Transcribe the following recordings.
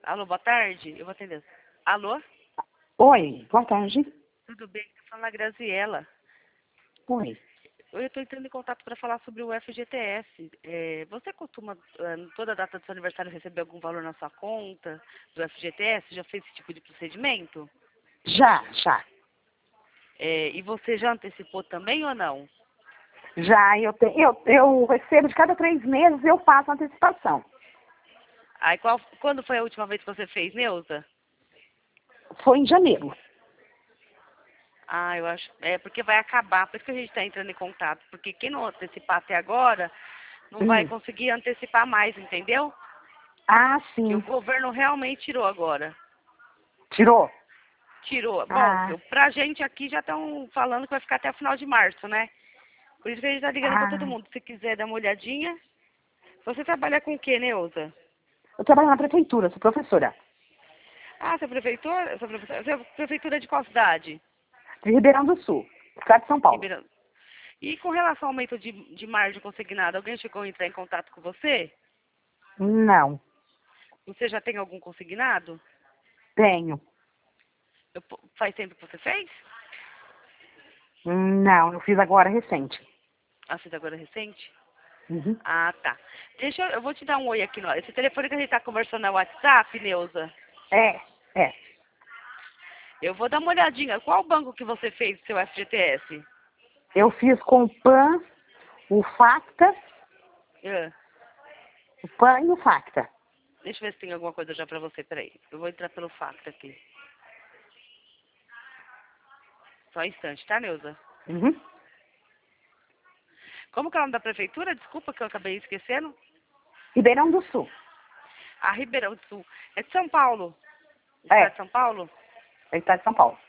Alô, boa tarde. Eu vou atender. Alô? Oi, boa tarde. Tudo bem? Estou falando a Graziela. Oi. Eu estou entrando em contato para falar sobre o FGTS. Você costuma, toda data do seu aniversário, receber algum valor na sua conta do FGTS? Já fez esse tipo de procedimento? Já. E você já antecipou também ou não? Já, eu recebo de cada 3 meses, eu faço antecipação. Aí, quando foi a última vez que você fez, Neuza? Foi em janeiro. Ah, eu acho. É porque vai acabar, por isso que a gente está entrando em contato. Porque quem não antecipar até agora, não vai conseguir antecipar mais, entendeu? Ah, Que o sim. governo realmente tirou agora. Tirou? Tirou. Bom, Ah, pra gente aqui já estão falando que vai ficar até o final de março, né? Por isso que a gente tá ligando pra todo ah. mundo. Se quiser dar uma olhadinha. Você trabalha com o quê, Neuza? Eu trabalho na prefeitura, sou professora. Ah, você é prefeitura? Você é prefeitura de qual cidade? De Ribeirão do Sul, estado de São Paulo. Ribeirão. E com relação ao aumento de margem consignada, alguém chegou a entrar em contato com você? Não, Você já tem algum consignado? tenho. Faz tempo que você fez? Não, eu fiz agora recente. Ah, fez agora recente? Uhum. Ah, tá. Eu vou te dar um oi aqui. Esse telefone que a gente tá conversando é o WhatsApp, Neuza? É. Eu vou dar uma olhadinha. Qual banco que você fez do seu FGTS? Eu fiz com o PAN, o FACTA, Ah, o PAN e o FACTA. deixa eu ver se tem alguma coisa já pra você. Peraí. Eu vou entrar pelo Facta aqui. Só um instante, tá, Neuza? Uhum. Como que é o nome da prefeitura? Desculpa que eu acabei esquecendo. Ribeirão do Sul. A Ribeirão do Sul. É de São Paulo. Estado É, de São Paulo? estado de São Paulo.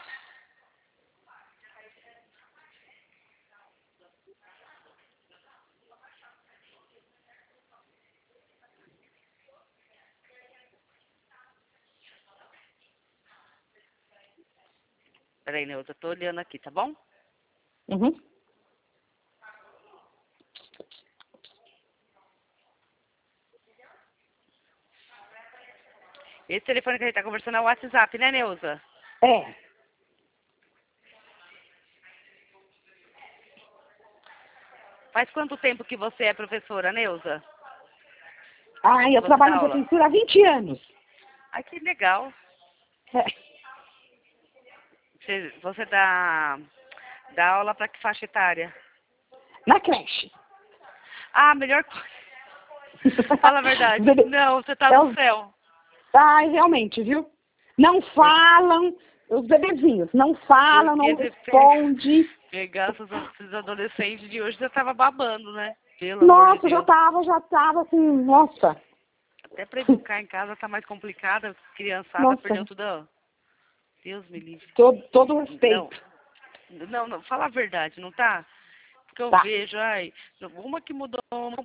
Peraí, Neuza. Tô olhando aqui, tá bom? Uhum. Esse telefone que a gente tá conversando é o WhatsApp, né, Neuza? É. Faz quanto tempo que você é professora, Neuza? Ah, Que eu você trabalho dá na aula? prefeitura há 20 anos. Ai, que legal. É. Você dá aula pra que faixa etária? Na creche. Ah, melhor coisa. Fala a verdade. Não, você tá É no os... céu. Ai, realmente, viu? Não falam, os bebezinhos, não falam, Porque não você responde. pegar esses adolescentes de hoje, você tava babando, né? Pelo amor de Nossa, já Deus. tava assim, nossa, Até pra educar em casa tá mais complicado. Criançada perdeu nossa, tudo. Ó. Deus me livre. todo Não, respeito. não, fala a verdade, não tá? Porque eu Tá. vejo, uma que mudou o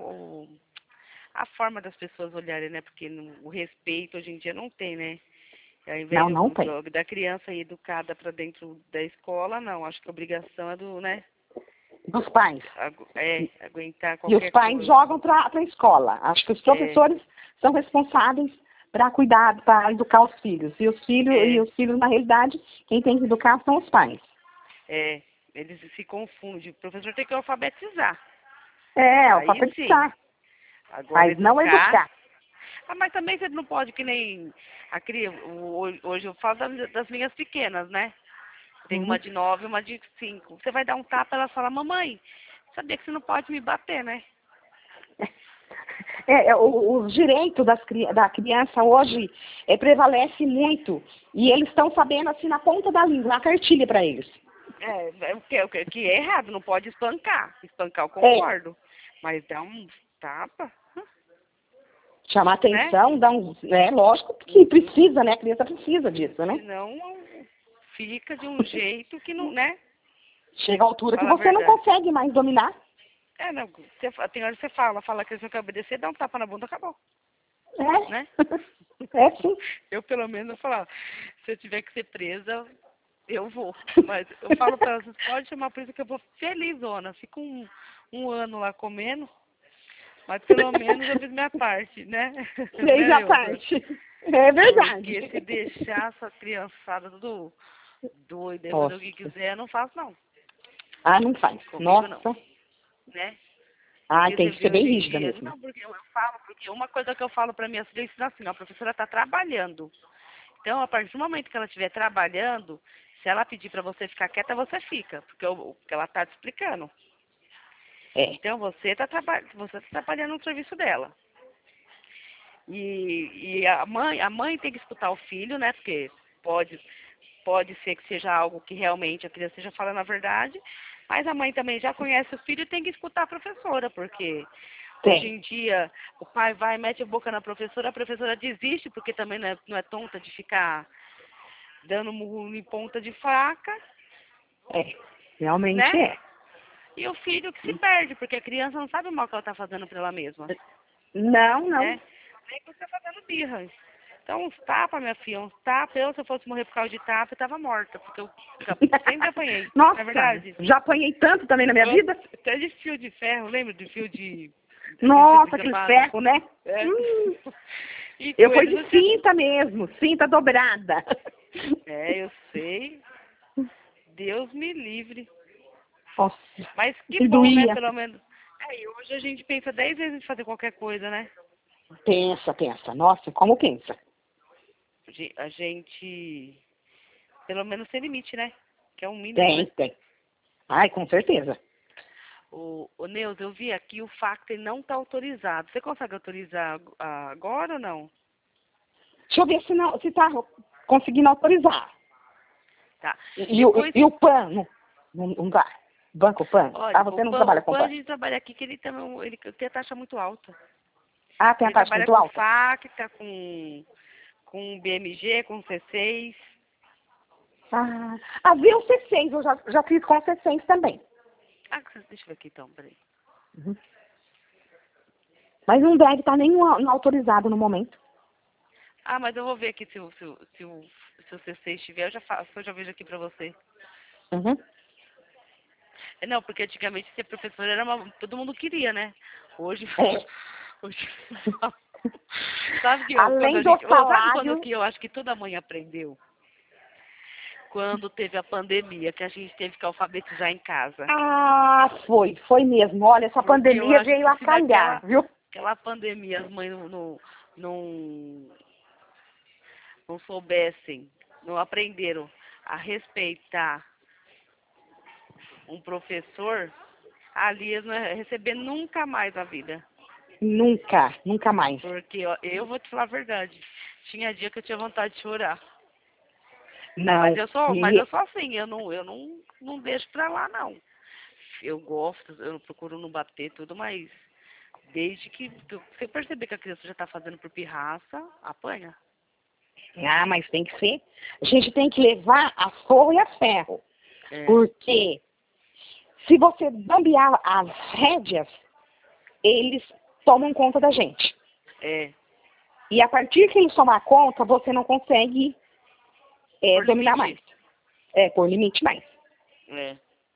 a forma das pessoas olharem, né? Porque o respeito hoje em dia não tem, né? Ao invés Não tem. da criança ir educada para dentro da escola, não. Acho que a obrigação é do, né? Dos pais. Aguentar E os qualquer pais coisa. jogam para a escola. Acho que os É, professores são responsáveis para cuidar, para educar os filhos. é, E os filhos, na realidade, quem tem que educar são os pais. eles se confundem. O professor tem que alfabetizar. É, Aí sim. alfabetizar, Agora mas não educar. educar. Ah, mas também você não pode que nem hoje eu falo das minhas pequenas, né? Tem uma Uhum. de 9 e uma de 5. Você vai dar um tapa, ela fala, mamãe, sabia que você não pode me bater, né? Os direitos da criança hoje prevalece muito. E eles estão sabendo assim na ponta da língua, na cartilha para eles. O que é errado, não pode espancar. Espancar eu É, concordo. Mas dar um tapa, chamar né? atenção, lógico que Uhum. precisa, né? A criança precisa disso, né? Senão fica de um jeito que não, né? Chega a altura que Fala a você não verdade. consegue mais dominar. Não, tem hora que você fala que você quer obedecer, dá um tapa na bunda, acabou, É, né? é sim. Eu, pelo menos, eu falava, se eu tiver que ser presa, eu vou. Mas eu falo pra ela, vocês podem chamar a polícia que eu vou felizona. Fico um ano lá comendo, mas pelo menos eu fiz minha parte, né? Fez Né, a Neuza? parte. É verdade. Porque se deixar essa criançada tudo doida, fazer Nossa. o que quiser, eu não faço não. Ah, não faz. Comigo não, Nossa. né? Ah, Porque tem você que vê ser bem hoje em rígida dia, mesmo. não, porque eu falo, porque uma coisa que eu falo para minha filha é assim, ó, a professora está trabalhando. Então, a partir do momento que ela estiver trabalhando, se ela pedir para você ficar quieta, você fica, porque porque ela está te explicando. É. Então, você tá trabalhando no serviço dela. E a mãe tem que escutar o filho, né? Porque pode ser que seja algo que realmente a criança esteja falando a verdade, mas a mãe também já conhece o filho e tem que escutar a professora, porque hoje Tem. em dia o pai vai, mete a boca na professora, a professora desiste, porque também não é tonta de ficar dando murro em ponta de faca, É. Realmente né? é. E o filho que se perde, porque a criança não sabe o mal que ela está fazendo para ela mesma, Não, não. né? Nem que você tá fazendo birra. Então, uns tapas, minha filha, uns tapas. Se eu fosse morrer por causa de tapa, eu tava morta, porque eu sempre apanhei. Não Nossa, é verdade? já apanhei tanto também na minha vida. Até de fio de ferro, lembra de fio de... Nossa, aquele fio aquele de ferro, né? é. Hum, E eu com fui eles de não tinha... cinta mesmo, cinta dobrada. É, eu sei. Deus me livre. Nossa, Mas que que bom, né, doía. pelo menos. E hoje a gente pensa 10 vezes em fazer qualquer coisa, né? Pensa, pensa. Nossa, como pensa? A gente, pelo menos tem limite, né? Que é o mínimo, Tem, né? tem. Ai, com certeza. O Neus, eu vi aqui o Factor não está autorizado. Você consegue autorizar agora ou não? Deixa eu ver se não, se tá conseguindo autorizar. Tá. E Depois, o PAN, não dá. Banco PAN? olha, Ah, você não trabalha o com PAN a PAN? gente trabalha aqui que ele também ele tem a taxa muito alta. Ah, tem a Ele taxa trabalha muito com alta? Facta, com BMG, com C6. Havia o C6, eu já fiz com o C6 também. Ah, deixa eu ver aqui então, peraí. Uhum. Mas não deve estar nem no autorizado no momento. Ah, mas eu vou ver aqui se o C6 estiver, eu já faço, eu já vejo aqui pra você. Uhum. Não, porque antigamente ser professor era todo mundo queria, né? Hoje, É. hoje sabe que quando Além a do gente, sabe quando salário. que eu acho que toda mãe aprendeu? Quando teve a pandemia, que a gente teve que alfabetizar em casa. Ah, foi mesmo. Olha, essa Porque eu pandemia acho veio que a se calhar, viu? aquela pandemia as mães não, não soubessem, não aprenderam a respeitar um professor, ali eles não iam receber nunca mais na vida. Nunca, nunca mais. Porque ó, eu vou te falar a verdade. Tinha dia que eu tinha vontade de chorar. Mas Não. eu sou assim, eu não deixo pra lá não. Eu gosto, eu procuro não bater tudo, mas desde que você perceber que a criança já tá fazendo por pirraça, apanha. Ah, mas tem que ser. A gente tem que levar a forro e a ferro. É, Porque se você bambear as rédeas, eles tomam conta da gente. é. E a partir que eles tomar conta, você não consegue Por dominar limite. mais. Por limite mais. É.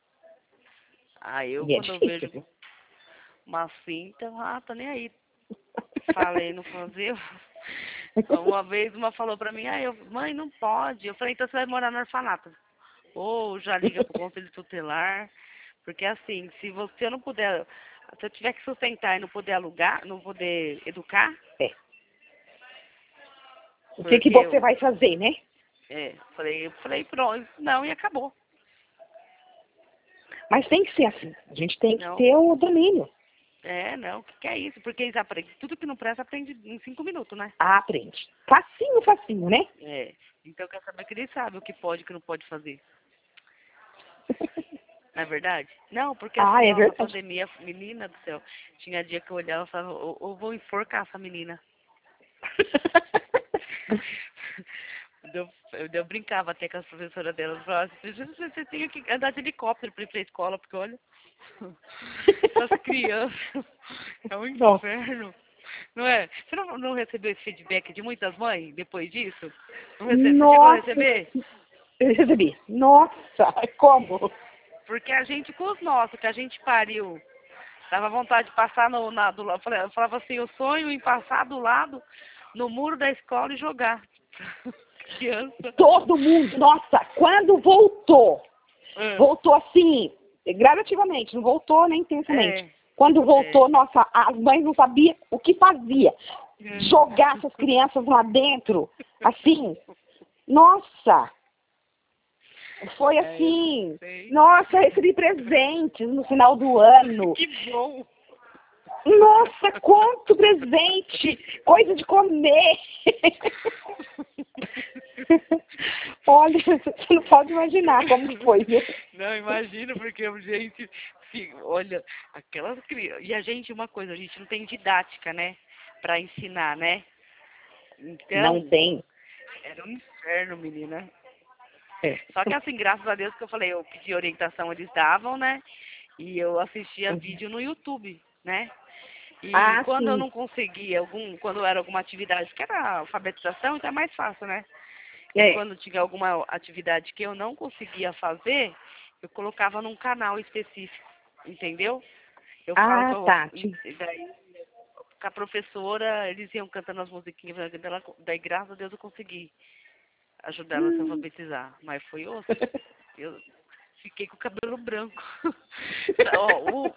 Aí eu E é quando eu difícil, vejo viu? uma cinta, tô nem aí. Falei, não fazer. Uma vez uma falou pra mim, mãe, não pode. Eu falei, então você vai morar no orfanato. Ou já liga pro conselho tutelar. Porque assim, se eu não puder, se eu tiver que sustentar e não poder alugar, não poder educar, É. O que porque você vai fazer, né? eu falei, pronto, não, e acabou. Mas tem que ser assim. A gente tem que Não, ter o domínio. não, o que que é isso? Porque eles aprendem, tudo que não presta aprende em 5 minutos, né? Ah, aprende. Facinho, facinho, né? É, então quer saber que eles sabem o que pode e o que não pode fazer. Não é verdade? Não, porque Ah, assim, é ó, na verdade. pandemia, menina do céu, tinha dia que eu olhava e falava, eu vou enforcar essa menina. Eu brincava até com as professoras delas, eu falava assim, você tem que andar de helicóptero para ir pra escola, porque olha, essas crianças, é um Nossa. inferno. Não é? Você não recebeu esse feedback de muitas mães depois disso? Você chegou a Nossa, receber? eu recebi. Nossa, como? Porque a gente, com os nossos, que a gente pariu, dava vontade de passar do lado. Eu falava assim, eu sonho em passar do lado no muro da escola e jogar. Criança. Todo mundo, nossa, quando voltou, voltou assim, gradativamente, não voltou nem intensamente. Quando voltou, nossa, as mães não sabiam o que fazia. Jogar essas crianças lá dentro, assim, nossa, foi assim, nossa, eu recebi presentes no final do ano. Que bom! Nossa, quanto presente! Coisa de comer! Olha, você não pode imaginar como que foi, viu? Não, imagino, porque a gente, olha, aquelas crianças. E a gente, uma coisa, a gente não tem didática, né? Pra ensinar, né? Então, Não tem. era um inferno, menina. É. Só que assim, graças a Deus que eu falei, eu pedi orientação, eles davam, né? E eu assistia vídeo no YouTube, né? E quando eu sim. não conseguia quando era alguma atividade, que era alfabetização, então é mais fácil, né? E quando tinha alguma atividade que eu não conseguia fazer, eu colocava num canal específico, entendeu? Eu falo Tá. daí, com a professora, eles iam cantando as musiquinhas, daí graças a Deus eu consegui ajudar ela a se alfabetizar. Mas foi osso. Eu fiquei com o cabelo branco. Ó,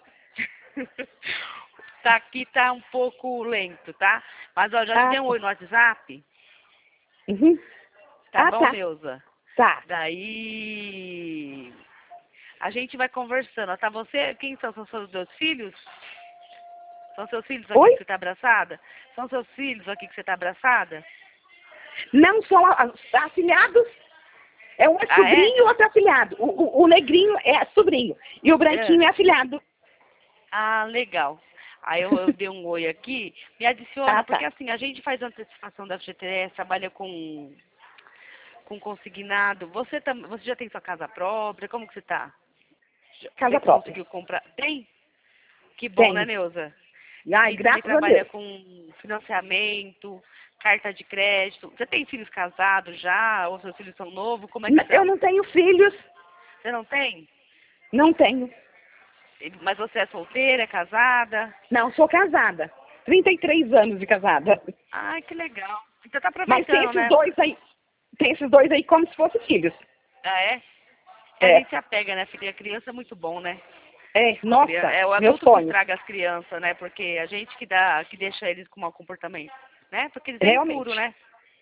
tá aqui, tá um pouco lento, tá? Mas ó, já te dei um oi no WhatsApp? Uhum. Tá bom, tá. Neuza? Tá. Daí a gente vai conversando. Tá você? Quem são seus dois filhos? São seus filhos aqui que você tá abraçada? São seus filhos aqui que você tá abraçada? Não são afilhados. É um é sobrinho e o outro é afilhado. O negrinho é sobrinho. E o branquinho é afilhado. Ah, legal. Aí eu dei um oi aqui. Me adiciona, porque assim, a gente faz antecipação da FGTS, trabalha com consignado. Você já tem sua casa própria? Como que você tá? Casa você própria. Conseguiu comprar? Tem? Que bom, né, Neuza? Ai, E também graças a trabalha Deus. com financiamento, carta de crédito. Você tem filhos casados já? Ou seus filhos são novos? Como é que Eu não tenho filhos. Você não tem? Não tenho. Mas você é solteira, é casada? Não, sou casada. 33 anos de casada. Ai, que legal. Então tá Mas tem aproveitando, esses né? dois aí. Tem esses dois aí como se fossem filhos. Ah, é? A gente se apega, né, filha? A criança é muito bom, né? Nossa, É o meu adulto que sonho. estraga as crianças, né? Porque a gente que deixa eles com mau comportamento, né? Porque eles são impuros, né?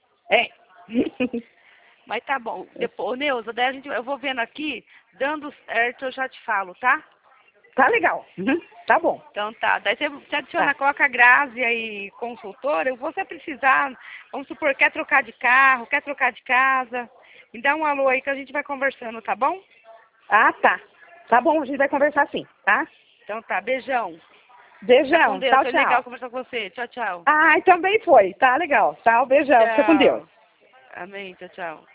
Mas tá bom. Depois, Neuza, daí eu vou vendo aqui, dando certo, eu já te falo, tá? Tá legal. Uhum. Tá bom. Então tá. Daí você adiciona, coloca a Grazi aí, consultora. Você precisar, vamos supor, quer trocar de carro, quer trocar de casa, me dá um alô aí que a gente vai conversando, tá bom? Tá. Tá bom, a gente vai conversar sim, tá? Então tá, beijão. Beijão, com Deus, tchau, foi tchau. legal conversar com você. Tchau, tchau. Também foi. Tá legal. Tá, beijão. Fica com Deus. Amém, tchau, tchau.